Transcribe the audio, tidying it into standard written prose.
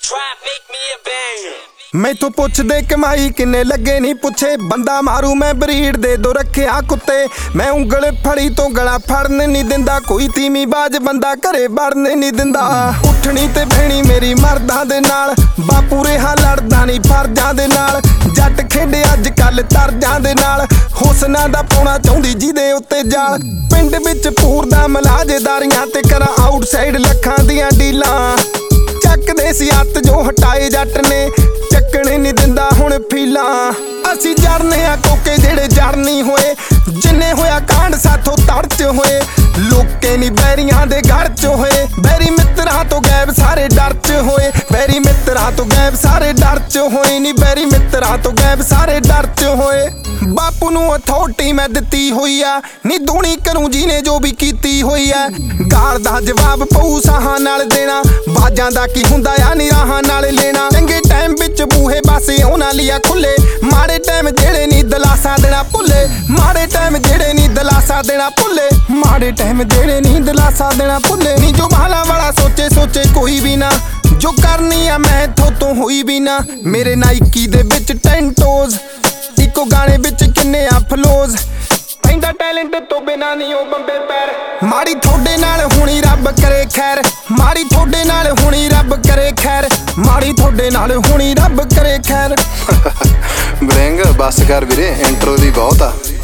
मैथों पुछदे कमाई किन्ने लगे नहीं पुछे, बंदा मारू मैं ब्रीड दे दो रखिया कुत्ते। मैं उंगल फड़ी तो गला फड़न नहीं दिंदा, कोई तीमी बाज बंदा घरे वड़न नहीं दिंदा। उठनी ते बहनी मेरी मर्दां दे नाल, बापू रेहा लड़दा नहीं फर्जां दे नाल। जट खेडे अज कल तरजां दे नाल, हुसना दा पाउणा चाहुंदी जिहदे उत्ते जाल। पिंड विच पूरदा मलाजेदारियां ते करा आउटसाइड लखां दियां डीलां। ਚੱਕਦੇ ਸੀ ਹੱਥ ਜੋ ਹਟਾਏ ਜੱਟ ਨੇ, ਚੱਕਣੇ ਨਹੀਂ ਦਿੰਦਾ ਹੁਣ ਫੀਲਾਂ। ਅਸੀਂ ਜੜਨੇ ਆ ਕੋਕੇ ਜਿਹੜੇ ਜੜ ਨਹੀਂ ਹੋਏ, ਜਿੰਨੇ ਹੋਇਆ ਕਾਂਡ ਸਾਥੋਂ ਤੜ ਚ ਹੋਏ। ਲੋਕੇ ਨਹੀਂ ਬੈਰੀਆਂ ਦੇ ਘਰ ਚ ਹੋਏ, ਬੈਰੀ ਮਿੱਤਰਾਂ ਤੋਂ ਗਾਇਬ ਸਾਰੇ ਡਰ ਚ ਹੋਏ। ਬੈਰੀ ਮਿੱਤਰਾਂ ਤੋਂ ਗਾਇਬ ਸਾਰੇ ਡਰ ਚ ਹੋਏ, ਨਹੀਂ ਬੈਰੀ ਮਿੱਤਰਾਂ ਤੋਂ ਗਾਇਬ ਸਾਰੇ ਡਰ ਚ ਹੋਏ। ਬਾਪੂ ਨੂੰ ਅਥਾਰਟੀ ਮੈਂ ਦਿੱਤੀ ਹੋਈ ਆ, ਨੀ ਦੂਣੀ ਕਰੂੰ ਜਿਹਨੇ ਜੋ ਵੀ ਕੀਤੀ ਹੋਈ ਐ। ਗਾਲ ਦਾ ਜਵਾਬ ਪਊ ਸਾਹਾਂ ਨਾਲ ਦੇਣਾ, ਬਾਜਾਂ ਦਾ ਕੀ ਹੁੰਦਾ ਆ ਨੀ ਰਾਹਾਂ ਨਾਲ ਲੈਣਾ। ਚੰਗੇ ਟਾਈਮ ਵਿੱਚ ਬੂਹੇ ਬਾਸੇ ਉਹਨਾਂ ਲਿਆ ਖੁੱਲੇ, ਮਾੜੇ ਟਾਈਮ ਜਿਹੜੇ ਨੀ ਦਲਾਸਾ ਦੇਣਾ ਭੁੱਲੇ। ਮਾੜੇ ਟਾਈਮ ਜਿਹੜੇ ਨੀ ਦਲਾਸਾ ਦੇਣਾ ਭੁੱਲੇ, ਮਾੜੇ ਟਾਈਮ ਜਿਹੜੇ ਨੀ ਦਲਾਸਾ ਦੇਣਾ ਭੁੱਲੇ। ਨੀ ਜੋ ਬਾਲਾ ਵਾਲਾ ਸੋਚੇ ਸੋਚੇ ਕੋਈ ਵੀ ਨਾ, ਜੋ ਕਰਨੀ ਆ ਮੈਂ ਥੋਤੋਂ ਹੋਈ ਵੀ ਨਾ। ਮੇਰੇ ਨਾਈਕੀ ਦੇ ਵਿੱਚ 10 ਟੋਜ਼, ਇੱਕੋ ਗਾਣੇ ਵਿੱਚ ਕਿੰਨੇ ਆ ਫਲੋਜ਼। ਪੈਂਦਾ ਟੈਲੈਂਟ ਤੋਂ ਬਿਨਾ ਨਹੀਂ ਉਹ ਬੰਬੇ ਪੈਰ, ਮਾੜੀ ਥੋੜੇ ਨਾਲ ਹੁਣੀ ਰੱਬ ਕਰੇ ਖੈਰ। ਮਾੜੀ ਥੋੜੇ ਨਾਲ ਹੁਣੀ ਰੱਬ ਕਰੇ ਖੈਰ, ਮਾੜੀ ਥੋੜੇ ਨਾਲ ਹੁਣੀ ਰੱਬ ਕਰੇ ਖੈਰ। ਬ੍ਰਿੰਗ ਬਸ ਕਰ ਵੀਰੇ, ਇੰਟਰੋ ਦੀ ਬਹੁਤ ਆ।